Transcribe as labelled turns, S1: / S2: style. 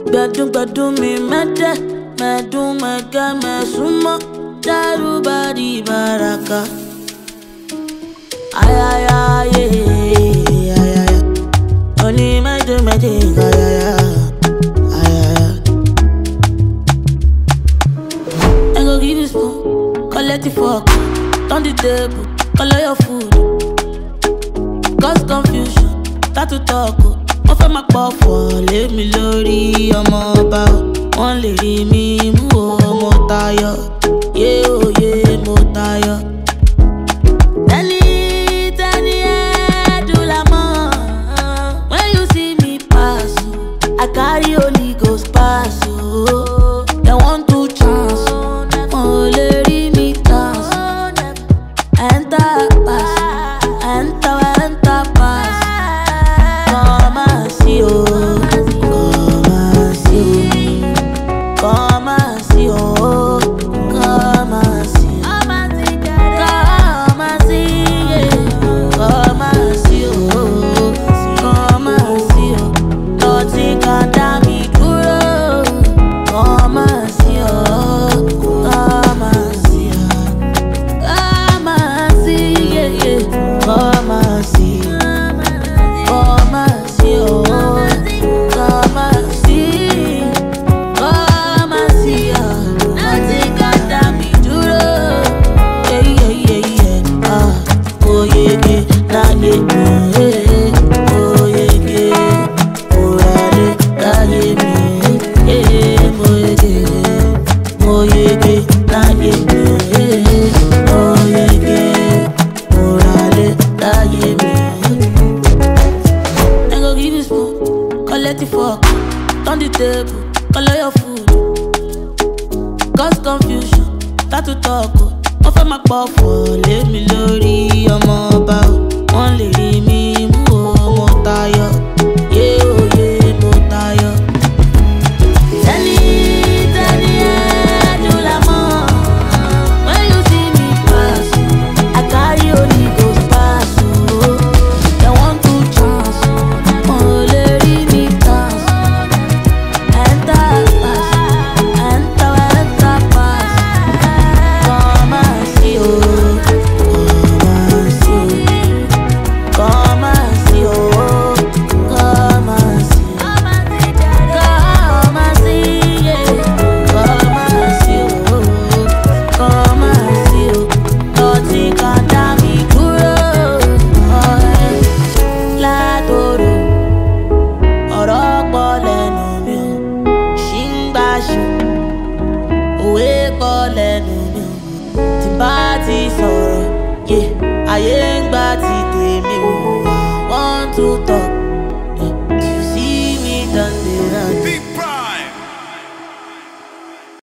S1: Gbadun mi mẹ́tẹ́, mẹ́dún mẹ́gẹ́ mẹ́súnmọ́, dẹ́rùbà di baraka. Ayayaye, ayaya, oni mẹ́jọ mẹ́jẹ ayaya, ayaya. I go give you spoon, collect the fork, turn the table, color your food. Cause confusion, start to talk. Wọ́n fẹ́ máa pọ̀ fọ̀ lé mi lórí ọmọ ọba o. Wọ́n lè rí mi mú o, mo tayọ. Yé òye mo tayọ. Tẹ́ni ẹ̀dùn la mọ̀. When you see me pass, I carry Holy Ghost pass o. They want to chance, wọ́n ò lè rí mi dance. Enter pass, enter pass. Come and see o, come and see o, come and see o, come and see, come and see, come and see o, come and see o. Nothing can damn me dúró. Come and see o, come and see o, come and see, yeah, yeah. Come and see. Come and see, oh, come and see, come and see, nothing can damn me dúró. Yeah, yeah, yeah, yeah. Oh yeah, yeah, nah yeah, yeah. Oh yeah, yeah. Oh rale, nah yeah, yeah. Oh yeah, yeah. Oh yeah, yeah, nah yeah, yeah. Oh yeah, yeah. Oh rale, nah yeah, yeah. Give you spoon, collect the fork, turn the table, color your food. Cause confusion, start to talk. Wọ́n fẹ́ máa pọ̀ fọ̀ lé mi lórí ọmọ ọba o. Wọ́n lè rí mi mú o, mo tayọ. Yé òye mo tayọ. Tẹ́ni ẹ̀dùn la mọ̀. When you see me pass, I carry Holy Ghost pass o. They want to chance, wọ́n ò lè rí mi dance. Enter pass, enter pass. Come and see o, come and see o, come and see o, come and see, yeah. Come and see o, come and see o. Nothing can damn me dúró. Látòrò ọ̀rọ̀ pọ̀ lẹ́nu mi o, ṣì ń gbàṣù, òwe pọ̀ lẹ́nu mi o. Tí bá ti sọ̀rọ̀, ayé ń gbà ti tèmi o. Want to talk,